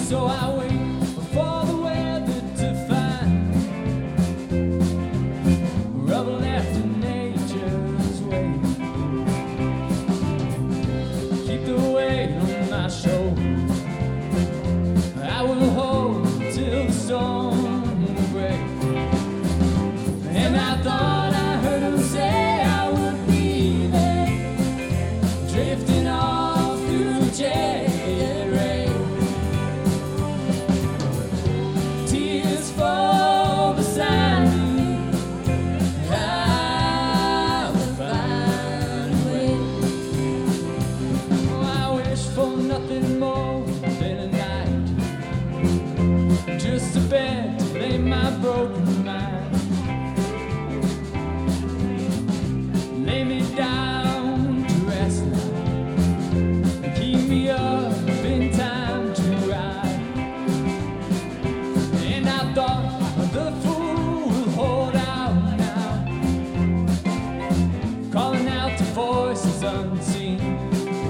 So I wait for the weather to find rubble after nature's way. Keep the weight on my shoulders. I will hold till the storm will break. And I thought I heard him say I would be there, drifting off through jagged rain. Tears fall beside me. I will find a way. Oh, I wish for nothing more than a night, just a bed to lay my broken mind. Lay me down to rest and keep me up in time to ride. And I thought the fool will hold out now, calling out to voices unseen.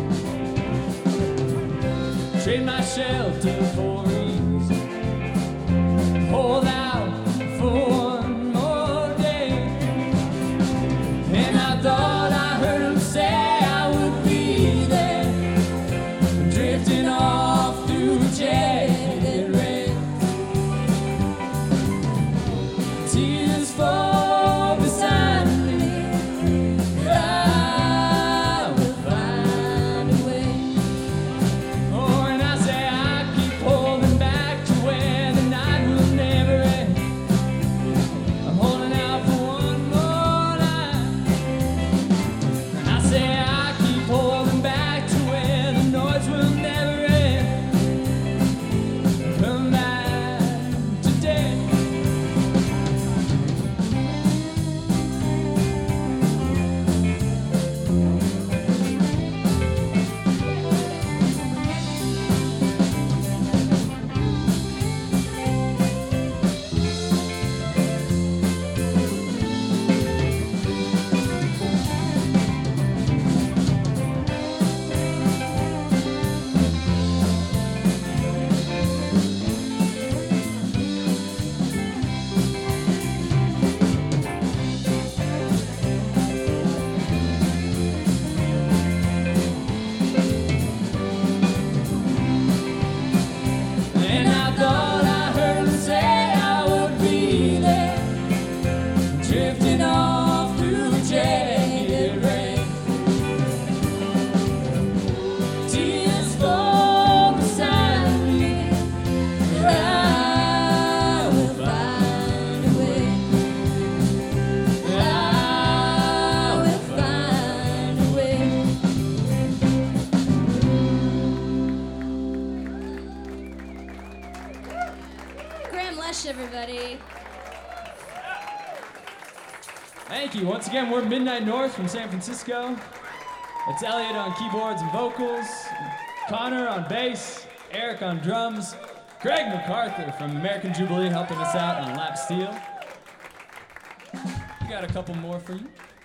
Trade my shelter for ease, hold out for one more day. And I thought I heard him say I would be there, drifting off through jagged rain. Tears fall beside me. I will find a way. Oh, and I say I keep holding back to where the night will never end. I'm holding out for one more night. And I say I keep holding back to where the noise will never end. Come back today. And I thought I heard him say I would be there, drifting off through jagged rain. Tears fall beside me. I will find a way. I will find a way. Graham Lesh, everybody. Thank you. Once again, we're Midnight North from San Francisco. It's Elliot on keyboards and vocals, Connor on bass, Eric on drums, Greg MacArthur from American Jubilee helping us out on lap steel. We got a couple more for you.